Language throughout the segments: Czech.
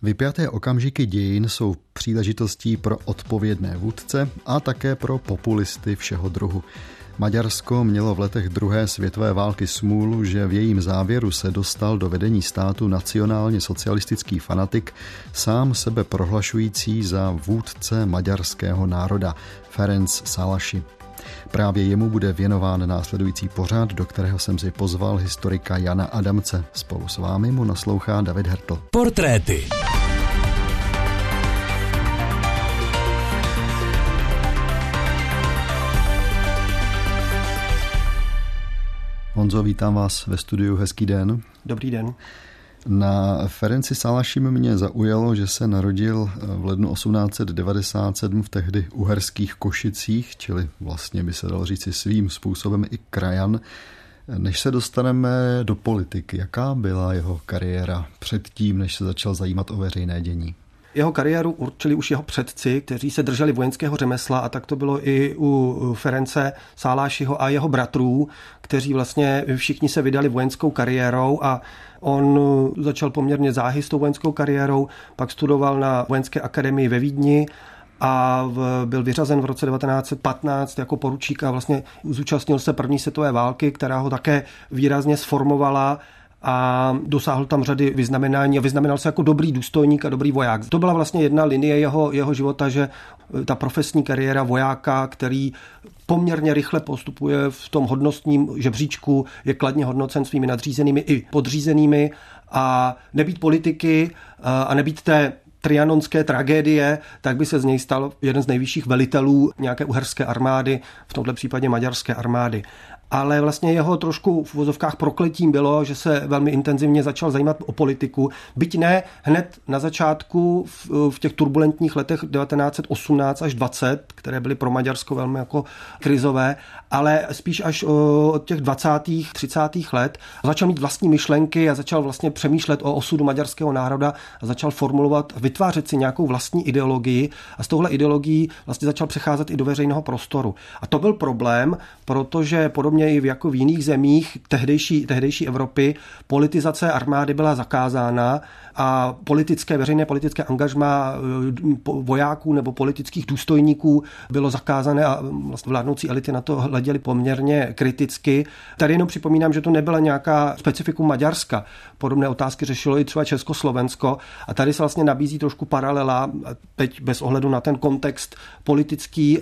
Vypjaté okamžiky dějin jsou příležitostí pro odpovědné vůdce a také pro populisty všeho druhu. Maďarsko mělo v letech druhé světové války smůlu, že v jejím závěru se dostal do vedení státu nacionálně socialistický fanatik, sám sebe prohlašující za vůdce maďarského národa, Ferenc Szálasi. Právě jemu bude věnován následující pořad, do kterého jsem si pozval historika Jana Adamce. Spolu s vámi mu naslouchá David Hertl. Portréty. Honzo, vítám vás ve studiu, hezký den. Dobrý den. Na Ferenci Szálasim mě zaujalo, že se narodil v lednu 1897 v tehdy uherských Košicích, čili vlastně by se dalo říci svým způsobem i krajan. Než se dostaneme do politiky, jaká byla jeho kariéra předtím, než se začal zajímat o veřejné dění? Jeho kariéru určili už jeho předci, kteří se drželi vojenského řemesla, a tak to bylo i u Ference Szálasiho a jeho bratrů, kteří vlastně všichni se vydali vojenskou kariérou, a on začal poměrně záhy s tou vojenskou kariérou, pak studoval na vojenské akademii ve Vídni a byl vyřazen v roce 1915 jako poručík a vlastně zúčastnil se první světové války, která ho také výrazně sformovala a dosáhl tam řady vyznamenání a vyznamenal se jako dobrý důstojník a dobrý voják. To byla vlastně jedna linie jeho života, že ta profesní kariéra vojáka, který poměrně rychle postupuje v tom hodnostním žebříčku, je kladně hodnocen svými nadřízenými i podřízenými, a nebýt politiky a nebýt té trianonské tragédie, tak by se z něj stal jeden z nejvyšších velitelů nějaké uherské armády, v tomto případě maďarské armády. Ale vlastně jeho trošku v uvozovkách prokletím bylo, že se velmi intenzivně začal zajímat o politiku. Byť ne hned na začátku v těch turbulentních letech 1918 až 20, které byly pro Maďarsko velmi jako krizové, ale spíš až od těch 20. 30. let začal mít vlastní myšlenky a začal vlastně přemýšlet o osudu maďarského národa a začal formulovat, vytvářet si nějakou vlastní ideologii, a z tohle ideologií vlastně začal přecházet i do veřejného prostoru. A to byl problém, protože podobně i jako v jiných zemích tehdejší Evropy politizace armády byla zakázána a veřejné politické angažmá vojáků nebo politických důstojníků bylo zakázané a vlastně vládnoucí elity na to hleděly poměrně kriticky. Tady jenom připomínám, že to nebyla nějaká specifikum Maďarska. Podobné otázky řešilo i třeba Československo, a tady se vlastně nabízí trošku paralela, teď bez ohledu na ten kontext politický,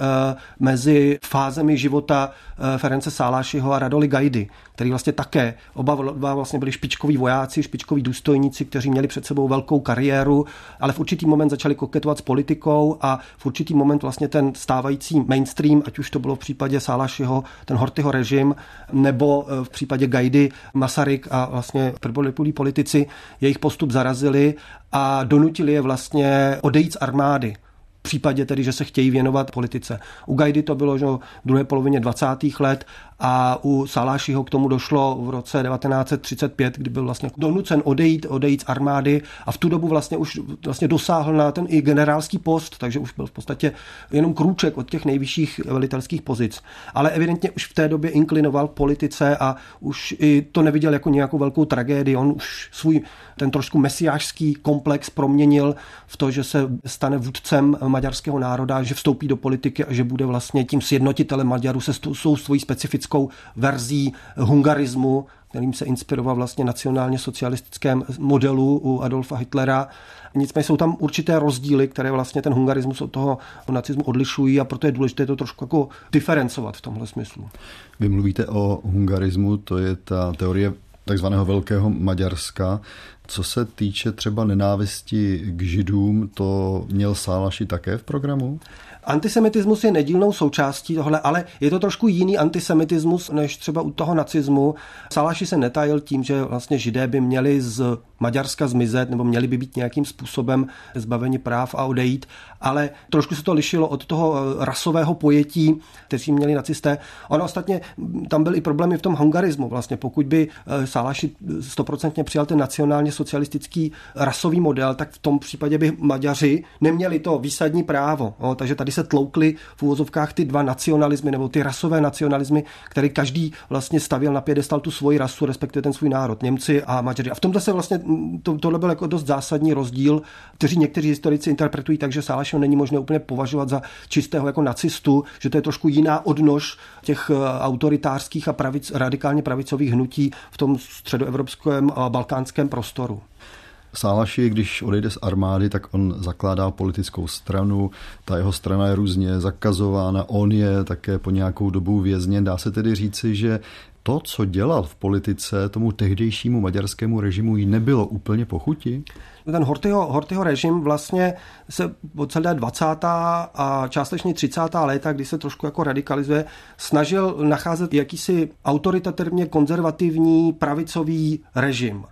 mezi fázemi života Ference Szálasiho a Radoli Gajdy, který vlastně také oba vlastně byli špičkoví vojáci, špičkoví důstojníci, kteří měli před sebou velkou kariéru, ale v určitý moment začali koketovat s politikou a v určitý moment vlastně ten stávající mainstream, ať už to bylo v případě Szálasiho ten Horthyho režim, nebo v případě Gajdy Masaryk a vlastně prvoliplí politici, jejich postup zarazili a donutili je vlastně odejít z armády. V případě tedy, že se chtějí věnovat politice. U Gajdy to bylo v druhé polovině 20. let a u Szálasiho k tomu došlo v roce 1935, kdy byl vlastně donucen odejít z armády, a v tu dobu vlastně už dosáhl na ten i generálský post, takže už byl v podstatě jenom krůček od těch nejvyšších velitelských pozic. Ale evidentně už v té době inklinoval k politice a už i to neviděl jako nějakou velkou tragédii. On už svůj ten trošku mesiášský komplex proměnil v to, že se stane vůdcem maďarského národa, že vstoupí do politiky a že bude vlastně tím sjednotitelem Maďarů se svojí specifickou verzí hungarismu, kterým se inspiroval vlastně nacionálně socialistickém modelu u Adolfa Hitlera. Nicméně jsou tam určité rozdíly, které vlastně ten hungarismus od toho nacismu odlišují, a proto je důležité to trošku jako diferencovat v tomhle smyslu. Vy mluvíte o hungarismu, to je ta teorie takzvaného Velkého Maďarska. Co se týče třeba nenávisti k Židům, to měl Szálasi také v programu? Antisemitismus je nedílnou součástí tohle, ale je to trošku jiný antisemitismus než třeba u toho nacismu. Szálasi se netajil tím, že vlastně Židé by měli z Maďarska zmizet nebo měli by být nějakým způsobem zbaveni práv a odejít, ale trošku se to lišilo od toho rasového pojetí, kteří měli nacisté. Ono ostatně tam byl i problémy v tom hungarismu. Vlastně pokud by Szálasi 100% přijal ten nacionálně socialistický rasový model, tak v tom případě by Maďaři neměli to výsadní právo. Takže tady se tloukly v uvozovkách ty dva nacionalismy nebo ty rasové nacionalismy, který každý vlastně stavěl na piedestal tu svoji rasu, respektive ten svůj národ, Němci a Maďaři. A v tomto se vlastně tohle byl jako dost zásadní rozdíl, kteří někteří historici interpretují tak, že Sálašiho není možné úplně považovat za čistého jako nacistu, že to je trošku jiná odnož těch autoritářských a radikálně pravicových hnutí v tom středoevropském a balkánském prostoru. Sálaši, když odejde z armády, tak on zakládá politickou stranu, ta jeho strana je různě zakazována, on je také po nějakou dobu vězněn. Dá se tedy říci, že to, co dělal v politice, tomu tehdejšímu maďarskému režimu jí nebylo úplně po chuti? Ten Horthyho režim vlastně se po celé 20. a částečně 30. léta, kdy se trošku jako radikalizuje, snažil nacházet jakýsi autoritativně konzervativní pravicový režim.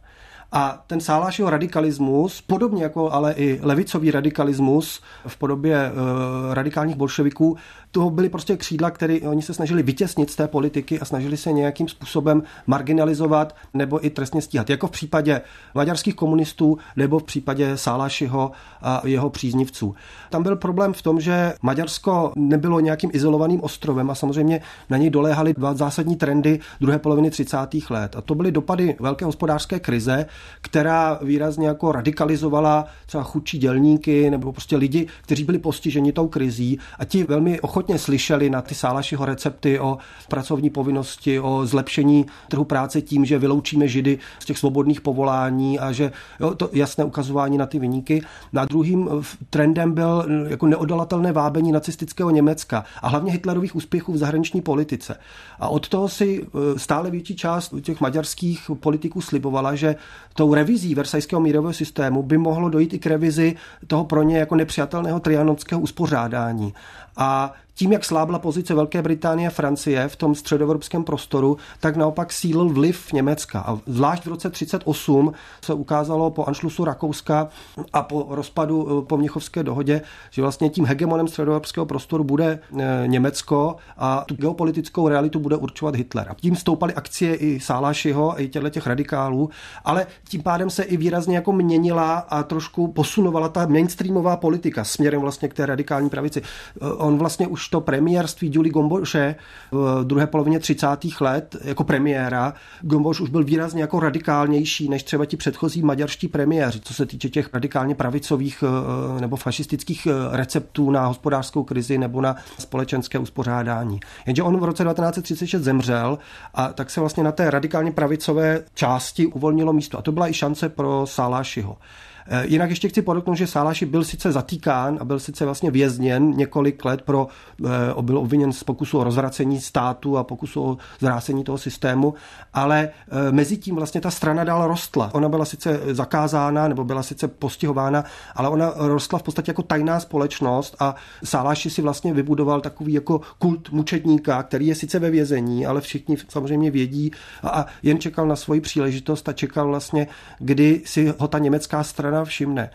A ten Sálašiho radikalismus, podobně jako ale i levicový radikalismus v podobě radikálních bolševiků, toho byly prostě křídla, které oni se snažili vytěsnit z té politiky a snažili se nějakým způsobem marginalizovat nebo i trestně stíhat. Jako v případě maďarských komunistů nebo v případě Sálašiho a jeho příznivců. Tam byl problém v tom, že Maďarsko nebylo nějakým izolovaným ostrovem a samozřejmě na něj doléhaly dva zásadní trendy druhé poloviny 30. let. A to byly dopady velké hospodářské krize, která výrazně jako radikalizovala třeba chudší dělníky nebo prostě lidi, kteří byli postiženi tou krizí a ti velmi ochotně slyšeli na ty Sálašiho recepty o pracovní povinnosti, o zlepšení trhu práce tím, že vyloučíme Židy z těch svobodných povolání a že to jasné ukazování na ty viníky. A druhým trendem byl jako neodolatelné vábení nacistického Německa a hlavně Hitlerových úspěchů v zahraniční politice. A od toho si stále větší část těch maďarských politiků slibovala, že tou revizí versajského mírového systému by mohlo dojít i k revizi toho pro ně jako nepřijatelného trianonského uspořádání. A tím, jak slábla pozice Velké Británie a Francie v tom středoevropském prostoru, tak naopak sílil vliv Německa. A zvlášť v roce 1938 se ukázalo po anšlusu Rakouska a po rozpadu po Mnichovské dohodě, že vlastně tím hegemonem středoevropského prostoru bude Německo a tu geopolitickou realitu bude určovat Hitler. A tím stoupaly akcie i Sálašiho a i těch radikálů, ale tím pádem se i výrazně jako měnila a trošku posunovala ta mainstreamová politika směrem vlastně k té radikální pravici. On vlastně už to premiérství Gyuli Gomboše v druhé polovině 30. let jako premiéra, Gomboš už byl výrazně jako radikálnější než třeba ti předchozí maďarští premiéři, co se týče těch radikálně pravicových nebo fašistických receptů na hospodářskou krizi nebo na společenské uspořádání. Jenže on v roce 1936 zemřel a tak se vlastně na té radikálně pravicové části uvolnilo místo. A to byla i šance pro Sálašiho. Jinak ještě chci podotknout, že Sálaši byl sice zatýkán a byl sice vlastně vězněn několik let byl obviněn z pokusu o rozvracení státu a pokusu o zvrácení toho systému, ale mezi tím vlastně ta strana dál rostla. Ona byla sice zakázána nebo byla sice postihována, ale ona rostla v podstatě jako tajná společnost a Sálaši si vlastně vybudoval takový jako kult mučedníka, který je sice ve vězení, ale všichni samozřejmě vědí a jen čekal na svoji příležitost a čekal vlastně, kdy si ho ta německá strana všimne.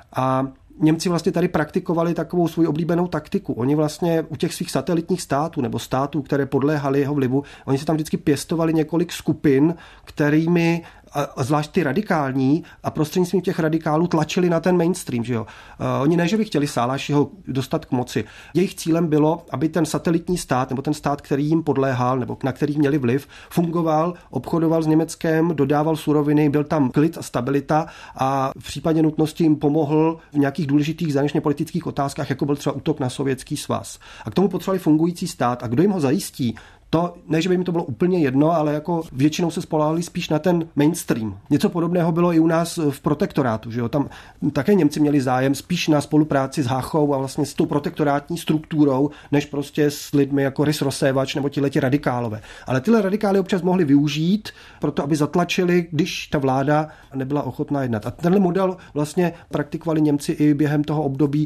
A Němci vlastně tady praktikovali takovou svou oblíbenou taktiku. Oni vlastně u těch svých satelitních států nebo států, které podléhaly jeho vlivu, oni se tam vždycky pěstovali několik skupin, kterými a zvlášť ty radikální a prostřednictvím těch radikálů tlačili na ten mainstream. Že jo? Oni ne, že by chtěli Sálašiho dostat k moci. Jejich cílem bylo, aby ten satelitní stát nebo ten stát, který jim podléhal nebo na který měli vliv, fungoval, obchodoval s Německem, dodával suroviny, byl tam klid a stabilita a v případě nutnosti jim pomohl v nějakých důležitých zahraničně politických otázkách, jako byl třeba útok na Sovětský svaz. A k tomu potřebovali fungující stát. A kdo jim ho zajistí? To, ne, že by mi to bylo úplně jedno, ale jako většinou se spoléhali spíš na ten mainstream. Něco podobného bylo i u nás v protektorátu, že jo? Tam také Němci měli zájem spíš na spolupráci s Háchou a vlastně s tou protektorátní strukturou, než prostě s lidmi jako Rys Rosévač nebo tihleti radikálové. Ale tyhle radikály občas mohli využít proto, aby zatlačili, když ta vláda nebyla ochotná jednat. A tenhle model vlastně praktikovali Němci i během toho období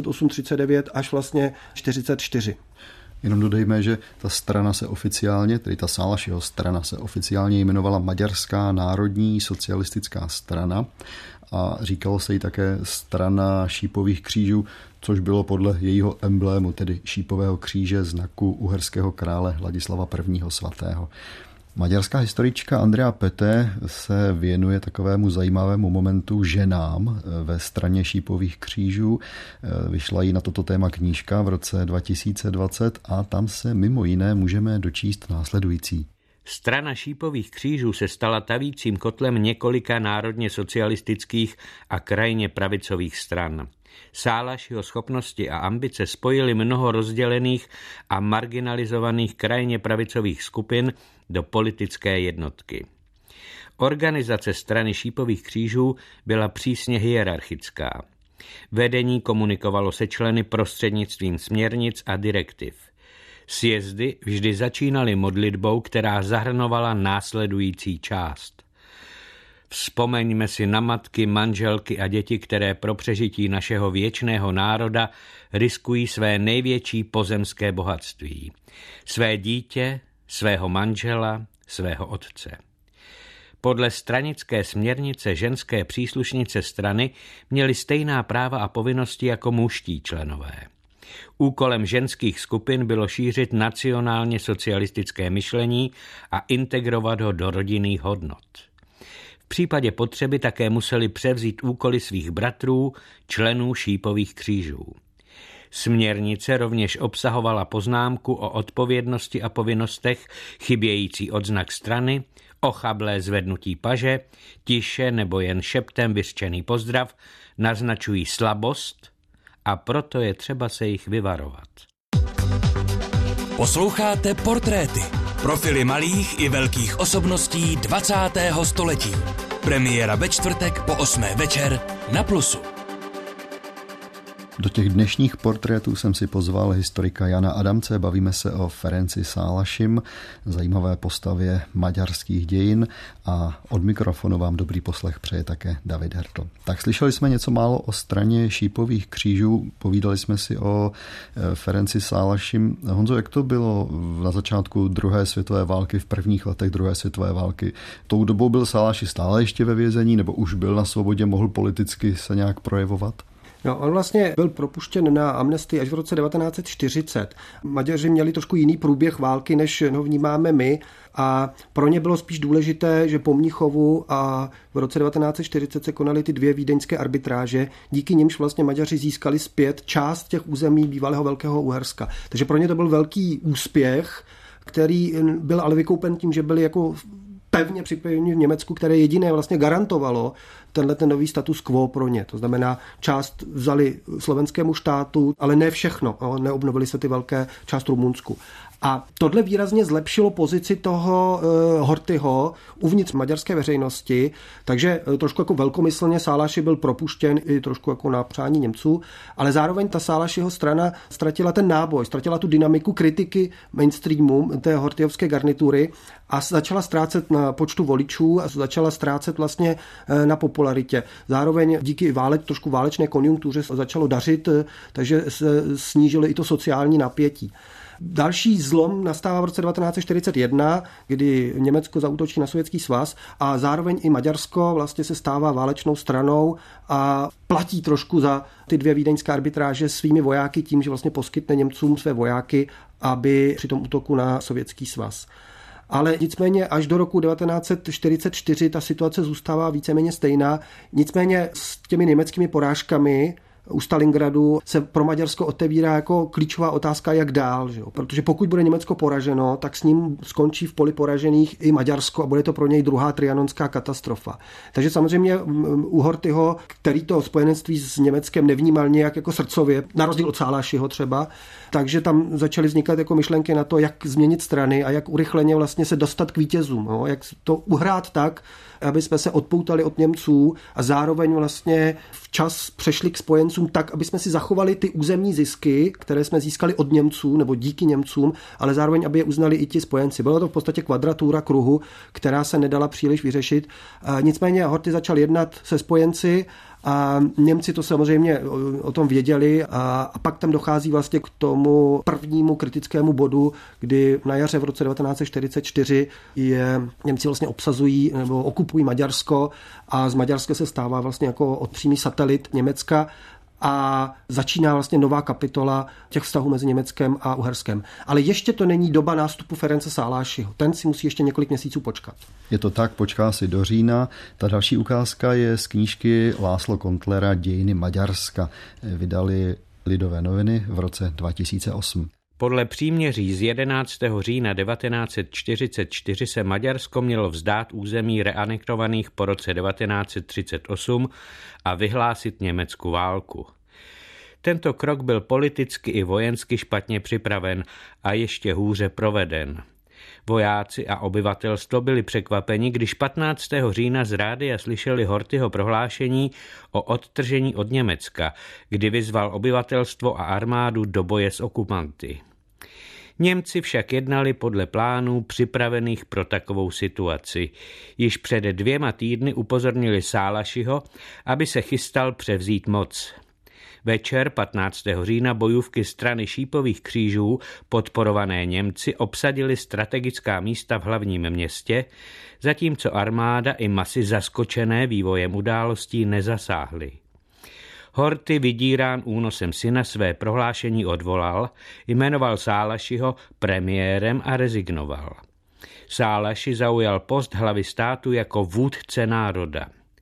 38-39 až vlastně 44. Jenom dodejme, že ta strana se oficiálně, tedy ta Sálašiho strana se oficiálně jmenovala Maďarská národní socialistická strana a říkalo se jí také strana šípových křížů, což bylo podle jejího emblému, tedy šípového kříže, znaku uherského krále Ladislava I. svatého. Maďarská historička Andrea Pete se věnuje takovému zajímavému momentu ženám ve straně šípových křížů. Vyšla jí na toto téma knížka v roce 2020 a tam se mimo jiné můžeme dočíst následující. Strana šípových křížů se stala tavícím kotlem několika národně socialistických a krajně pravicových stran. Sálašiho schopnosti a ambice spojily mnoho rozdělených a marginalizovaných krajně pravicových skupin do politické jednotky. Organizace strany šípových křížů byla přísně hierarchická. Vedení komunikovalo se členy prostřednictvím směrnic a direktiv. Sjezdy vždy začínaly modlitbou, která zahrnovala následující část. Vzpomeňme si na matky, manželky a děti, které pro přežití našeho věčného národa riskují své největší pozemské bohatství. Své dítě, svého manžela, svého otce. Podle stranické směrnice ženské příslušnice strany měly stejná práva a povinnosti jako mužští členové. Úkolem ženských skupin bylo šířit nacionálně socialistické myšlení a integrovat ho do rodinných hodnot. V případě potřeby také museli převzít úkoly svých bratrů, členů šípových křížů. Směrnice rovněž obsahovala poznámku o odpovědnosti a povinnostech, chybějící odznak strany, ochablé zvednutí paže, tiše nebo jen šeptem vyřčený pozdrav naznačují slabost a proto je třeba se jich vyvarovat. Posloucháte Portréty. Profily malých i velkých osobností 20. století. Premiéra ve čtvrtek po 8. večer na Plusu. Do těch dnešních portrétů jsem si pozval historika Jana Adamce. Bavíme se o Ferenci Sálašim, zajímavé postavě maďarských dějin, a od mikrofonu vám dobrý poslech přeje také David Hertl. Tak slyšeli jsme něco málo o straně šípových křížů, povídali jsme si o Ferenci Sálašim. Honzo, jak to bylo na začátku druhé světové války, v prvních letech druhé světové války? Tou dobou byl Sálaši stále ještě ve vězení, nebo už byl na svobodě, mohl politicky se nějak projevovat? No, on vlastně byl propuštěn na amnestii až v roce 1940. Maďaři měli trošku jiný průběh války, než ho vnímáme my, a pro ně bylo spíš důležité, že po Mnichovu a v roce 1940 se konaly ty 2 vídeňské arbitráže, díky nimž vlastně Maďaři získali zpět část těch území bývalého Velkého Uherska. Takže pro ně to byl velký úspěch, který byl ale vykoupen tím, že byli jako pevně připojení v Německu, které jediné vlastně garantovalo ten nový status quo pro ně. To znamená, část vzali slovenskému štátu, ale ne všechno. Neobnovili se ty velké část Rumunsku. A tohle výrazně zlepšilo pozici toho Horthyho uvnitř maďarské veřejnosti, takže trošku jako velkomyslně Sálaši byl propuštěn i trošku jako na přání Němců, ale zároveň ta Sálašiho strana ztratila ten náboj, ztratila tu dynamiku kritiky mainstreamu té horthyovské garnitury a začala ztrácet na počtu voličů a začala ztrácet vlastně na popularitě. Zároveň díky trošku válečné konjunktuře začalo dařit, takže se snížilo i to sociální napětí. Další zlom nastává v roce 1941, kdy Německo zaútočí na Sovětský svaz a zároveň i Maďarsko vlastně se stává válečnou stranou a platí trošku za ty 2 vídeňské arbitráže svými vojáky tím, že vlastně poskytne Němcům své vojáky, aby při tom útoku na Sovětský svaz. Ale nicméně až do roku 1944 ta situace zůstává víceméně stejná. Nicméně s těmi německými porážkami u Stalingradu se pro Maďarsko otevírá jako klíčová otázka, jak dál. Že jo? Protože pokud bude Německo poraženo, tak s ním skončí v poli poražených i Maďarsko a bude to pro něj druhá trianonská katastrofa. Takže samozřejmě u Horthyho, který to spojenectví s Německem nevnímal nějak jako srdcově, na rozdíl od Sálašiho třeba, takže tam začaly vznikat jako myšlenky na to, jak změnit strany a jak urychleně vlastně se dostat k vítězům. Jo? Jak to uhrát tak, aby jsme se odpoutali od Němců a zároveň vlastně včas přešli k spojencům tak, aby jsme si zachovali ty územní zisky, které jsme získali od Němců nebo díky Němcům, ale zároveň, aby je uznali i ti spojenci. Bylo to v podstatě kvadratura kruhu, která se nedala příliš vyřešit. Nicméně Horthy začal jednat se spojenci a Němci to samozřejmě o tom věděli a pak tam dochází vlastně k tomu prvnímu kritickému bodu, kdy na jaře v roce 1944 Němci vlastně obsazují nebo okupují Maďarsko a z Maďarska se stává vlastně jako přímý satelit Německa. a začíná vlastně nová kapitola těch vztahů mezi Německem a Uherskem. Ale ještě to není doba nástupu Ference Sálášiho. Ten si musí ještě několik měsíců počkat. Je to tak, počká si do října. Ta další ukázka je z knížky László Kontlera Dějiny Maďarska. Vydali Lidové noviny v roce 2008. Podle příměří z 11. října 1944 se Maďarsko mělo vzdát území reanektovaných po roce 1938 a vyhlásit Německu válku. Tento krok byl politicky i vojensky špatně připraven a ještě hůře proveden. Vojáci a obyvatelstvo byli překvapeni, když 15. října z rádia slyšeli Horthyho prohlášení o odtržení od Německa, kdy vyzval obyvatelstvo a armádu do boje s okupanty. Němci však jednali podle plánů připravených pro takovou situaci. Již před 2 týdny upozornili Sálašiho, aby se chystal převzít moc. Večer 15. října bojůvky strany Šípových křížů, podporované Němci, obsadili strategická místa v hlavním městě, zatímco armáda i masy zaskočené vývojem událostí nezasáhly. Horthy, vydírán únosem syna, své prohlášení odvolal, jmenoval Sálašiho premiérem a rezignoval. Sálaši zaujal post hlavy státu jako vůdce národa.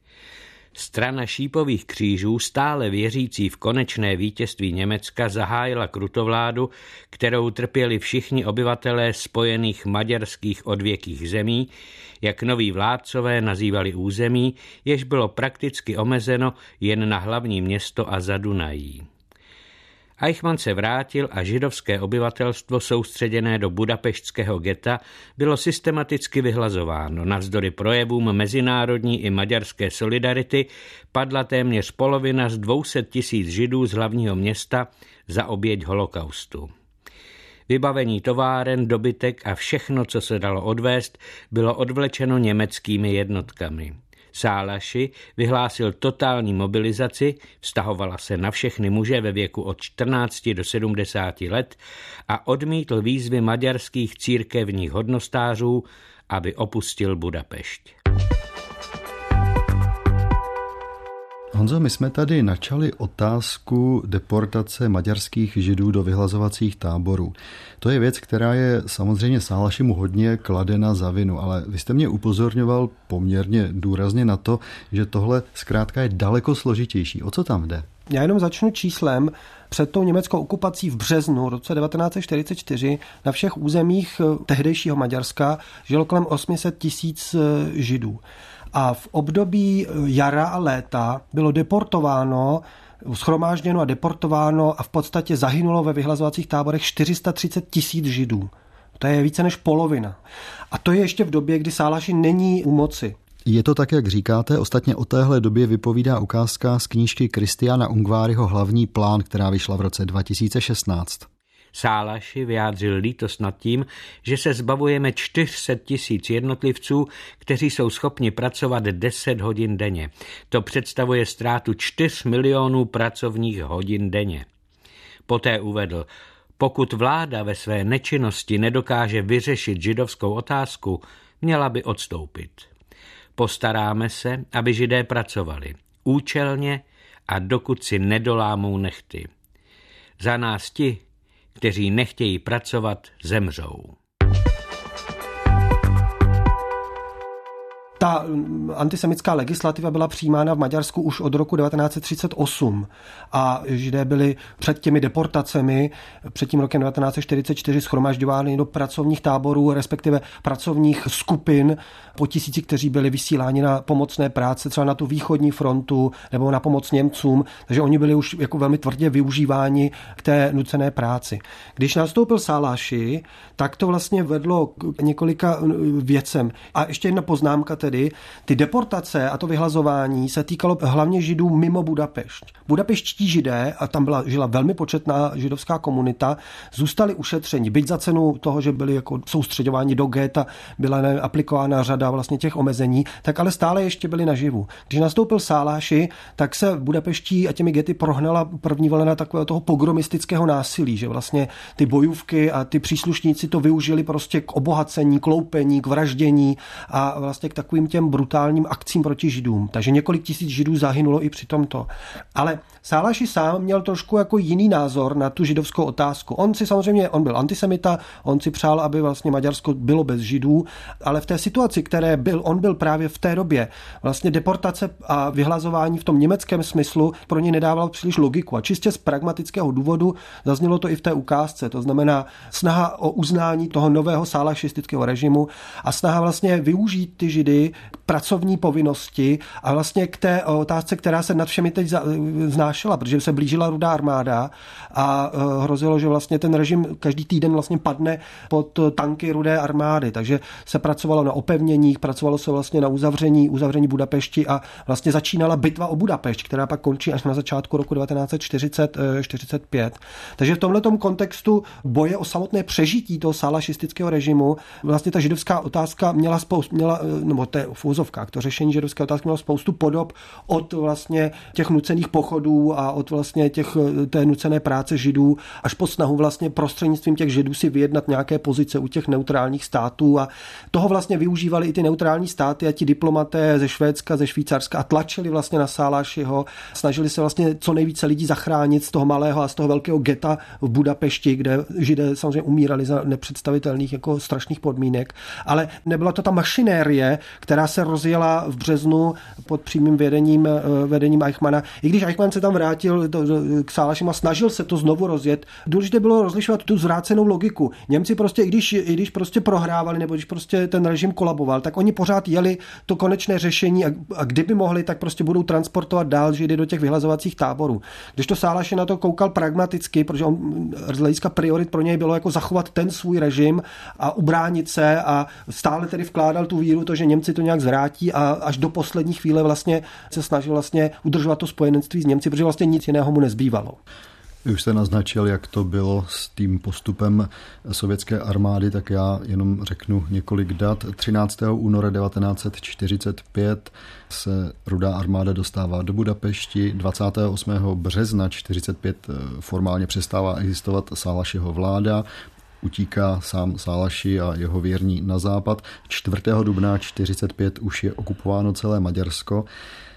Strana Šípových křížů, stále věřící v konečné vítězství Německa, zahájila krutovládu, kterou trpěli všichni obyvatelé spojených maďarských odvěkých zemí, jak noví vládcové nazývali území, jež bylo prakticky omezeno jen na hlavní město a Zadunají. Eichmann se vrátil a židovské obyvatelstvo soustředěné do budapeštského geta bylo systematicky vyhlazováno. Navzdory projevům mezinárodní i maďarské solidarity padla téměř polovina z 200 000 židů z hlavního města za oběť holokaustu. Vybavení továren, dobytek a všechno, co se dalo odvést, bylo odvlečeno německými jednotkami. Sálaši vyhlásil totální mobilizaci, vztahovala se na všechny muže ve věku od 14 do 70 let a odmítl výzvy maďarských církevních hodnostářů, aby opustil Budapešť. Honzo, my jsme tady načali otázku deportace maďarských židů do vyhlazovacích táborů. To je věc, která je samozřejmě Sálašimu hodně kladena za vinu, ale vy jste mě upozorňoval poměrně důrazně na to, že tohle zkrátka je daleko složitější. O co tam jde? Já jenom začnu číslem. Před tou německou okupací v březnu roce 1944 na všech územích tehdejšího Maďarska žilo kolem 800 000 židů. A v období jara a léta bylo deportováno, shromážděno a deportováno a v podstatě zahynulo ve vyhlazovacích táborech 430 000 židů. To je více než polovina. A to je ještě v době, kdy Sálaši není u moci. Je to tak, jak říkáte, ostatně o téhle době vypovídá ukázka z knížky Kristiana Ungváryho Hlavní plán, která vyšla v roce 2016. Sálaši vyjádřil lítost nad tím, že se zbavujeme 400 000 jednotlivců, kteří jsou schopni pracovat 10 hodin denně. To představuje ztrátu 4 milionů pracovních hodin denně. Poté uvedl, pokud vláda ve své nečinnosti nedokáže vyřešit židovskou otázku, měla by odstoupit. Postaráme se, aby Židé pracovali účelně a dokud si nedolámou nehty. Za nás ti, kteří nechtějí pracovat, zemřou. Ta antisemitská legislativa byla přijímána v Maďarsku už od roku 1938 a Židé byli před těmi deportacemi, před tím rokem 1944 shromažďováni do pracovních táborů, respektive pracovních skupin po tisíci, kteří byli vysíláni na pomocné práce, třeba na tu východní frontu nebo na pomoc Němcům, takže oni byli už jako velmi tvrdě využíváni k té nucené práci. Když nastoupil Sálaši, tak to vlastně vedlo k několika věcem. A ještě jedna poznámka tedy, ty deportace a to vyhlazování se týkalo hlavně Židů mimo Budapešť. Budapeštští Židé, a tam žila velmi početná židovská komunita, zůstali ušetřeni, byť za cenu toho, že byli jako soustředováni do geta, byla aplikována řada vlastně těch omezení, tak ale stále ještě byli naživu. Když nastoupil Sálaši, tak se v Budapeští a těmi gety prohnala první vlna takového toho pogromistického násilí, že vlastně ty bojůvky a ty příslušníci to využili prostě k obohacení, k loupení, k vraždění a vlastně k takovým nějakým těm brutálním akcím proti Židům. Takže několik tisíc Židů zahynulo i při tomto. Ale Sálaši sám měl trošku jako jiný názor na tu židovskou otázku. On byl antisemita, on si přál, aby vlastně Maďarsko bylo bez Židů, ale v té situaci, které on byl právě v té době, vlastně deportace a vyhlazování v tom německém smyslu pro ně nedával příliš logiku. A čistě z pragmatického důvodu zaznělo to i v té ukázce. To znamená snaha o uznání toho nového sálašistického režimu a snaha vlastně využít ty Židy k pracovní povinnosti a vlastně k té otázce, která se nad všemi teď znášela, protože se blížila Rudá armáda a hrozilo, že vlastně ten režim každý týden vlastně padne pod tanky Rudé armády. Takže se pracovalo na opevněních, pracovalo se vlastně na uzavření Budapešti a vlastně začínala bitva o Budapešť, která pak končí až na začátku roku 1945. Takže v tomhletom kontextu boje o samotné přežití toho sálašistického režimu vlastně ta židovská otázka měla v úzovkách, to řešení židovské otázky mělo spoustu podob od vlastně těch nucených pochodů a od vlastně té nucené práce Židů až po snahu vlastně prostřednictvím těch Židů si vyjednat nějaké pozice u těch neutrálních států a toho vlastně využívali i ty neutrální státy a ti diplomaté ze Švédska, ze Švýcarska a tlačili vlastně na Sálašiho, snažili se vlastně co nejvíce lidí zachránit z toho malého a z toho velkého geta v Budapešti, kde Židé samozřejmě umírali za nepředstavitelných jako strašných podmínek, ale nebyla to ta mašinérie, která se rozjela v březnu pod přímým vedením Eichmanna. I když Eichmann se tam vrátil k Sálašimu a snažil se to znovu rozjet, důležité bylo rozlišovat tu zvrácenou logiku. Němci prostě, i když prostě prohrávali nebo když prostě ten režim kolaboval, tak oni pořád jeli to konečné řešení a kdyby mohli, tak prostě budou transportovat dál Židy do těch vyhlazovacích táborů. Když to Sálaši na to koukal pragmaticky, protože on z hlediska priorit pro něj bylo jako zachovat ten svůj režim a ubránit se a stále tedy vkládal tu víru, to, že Němci to nějak zvrátí a až do poslední chvíle vlastně se snažil vlastně udržovat to spojenectví s Němci, protože vlastně nic jiného mu nezbývalo. Vy už jste naznačil, jak to bylo s tím postupem sovětské armády, tak já jenom řeknu několik dat. 13. února 1945 se Rudá armáda dostává do Budapešti, 28. března 1945 formálně přestává existovat Sálašiho vláda, utíká sám Sálaši a jeho věrní na západ. 4. dubna 1945 už je okupováno celé Maďarsko.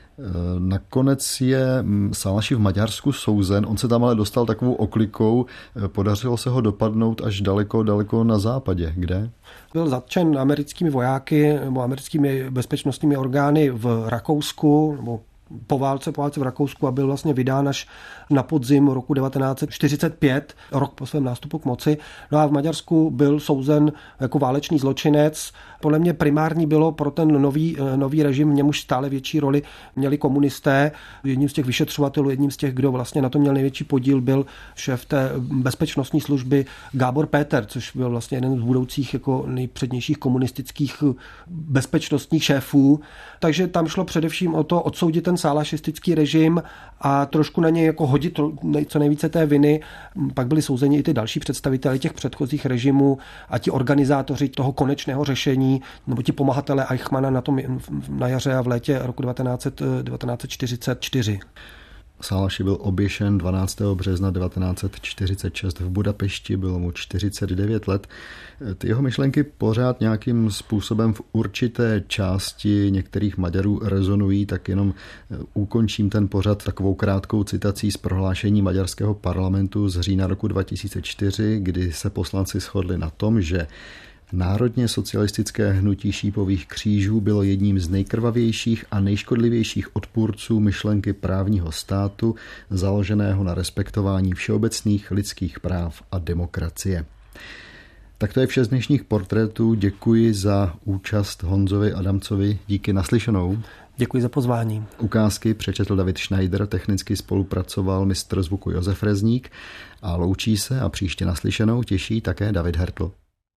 Nakonec je Sálaši v Maďarsku souzen, on se tam ale dostal takovou oklikou, podařilo se ho dopadnout až daleko na západě. Kde? Byl zatčen americkými vojáky nebo americkými bezpečnostními orgány v Rakousku, nebo po válce v Rakousku a byl vlastně vydán až na podzim roku 1945, rok po svém nástupu k moci. No a v Maďarsku byl souzen jako válečný zločinec. Podle mě primární bylo pro ten nový režim, v němuž stále větší roli měli komunisté. Jedním z těch vyšetřovatelů, jedním z těch, kdo vlastně na to měl největší podíl, byl šéf té bezpečnostní služby Gábor Péter, což byl vlastně jeden z budoucích jako nejpřednějších komunistických bezpečnostních šéfů. Takže tam šlo především o to odsoudit ten sálašistický režim a trošku na něj jako hodit co nejvíce té viny. Pak byli souzeni i ty další představitelé těch předchozích režimů a ti organizátoři toho konečného řešení, nebo ti pomahatelé Eichmanna na jaře a v létě roku 1944. Sálaši byl oběšen 12. března 1946 v Budapešti, bylo mu 49 let. Ty jeho myšlenky pořád nějakým způsobem v určité části některých Maďarů rezonují, tak jenom ukončím ten pořad takovou krátkou citací z prohlášení maďarského parlamentu z října roku 2004, kdy se poslanci shodli na tom, že národně socialistické hnutí šípových křížů bylo jedním z nejkrvavějších a nejškodlivějších odpůrců myšlenky právního státu, založeného na respektování všeobecných lidských práv a demokracie. Tak to je vše z dnešních portrétů. Děkuji za účast Honzovi Adamcovi. Díky, naslyšenou. Děkuji za pozvání. Ukázky přečetl David Schneider, technicky spolupracoval mistr zvuku Josef Rezník a loučí se a příště naslyšenou těší také David Hertl.